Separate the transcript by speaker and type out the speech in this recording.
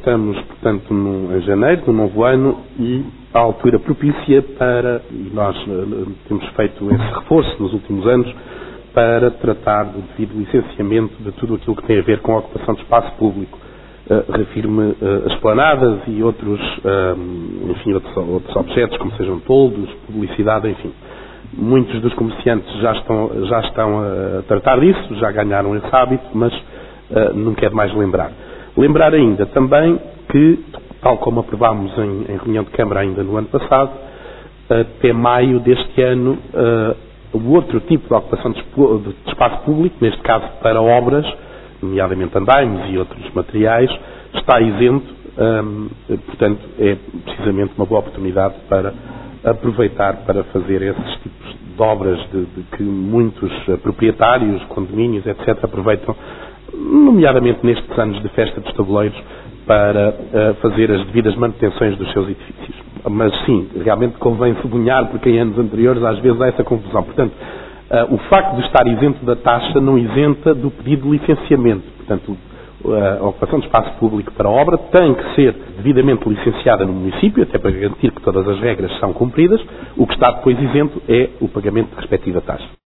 Speaker 1: estamos, portanto, em janeiro do novo ano e a altura propícia para, e nós temos feito esse reforço nos últimos anos, para tratar do devido licenciamento de tudo aquilo que tem a ver com a ocupação de espaço público. Refiro-me a esplanadas e outros objetos, como sejam toldos, publicidade, enfim. Muitos dos comerciantes já estão a tratar disso, já ganharam esse hábito, mas não quero mais lembrar. Lembrar ainda também que, tal como aprovámos em reunião de Câmara ainda no ano passado, até maio deste ano, o outro tipo de ocupação de espaço público, neste caso para obras, nomeadamente andaimes e outros materiais, está isento, portanto é precisamente uma boa oportunidade para aproveitar para fazer esses tipos de obras de que muitos proprietários, condomínios, etc., aproveitam, nomeadamente nestes anos de festa dos tabuleiros, para fazer as devidas manutenções dos seus edifícios. Mas sim, realmente convém sublinhar, porque em anos anteriores às vezes há essa confusão. Portanto, o facto de estar isento da taxa não isenta do pedido de licenciamento. Portanto, a ocupação de espaço público para a obra tem que ser devidamente licenciada no município, até para garantir que todas as regras são cumpridas. O que está depois isento é o pagamento da respectiva taxa.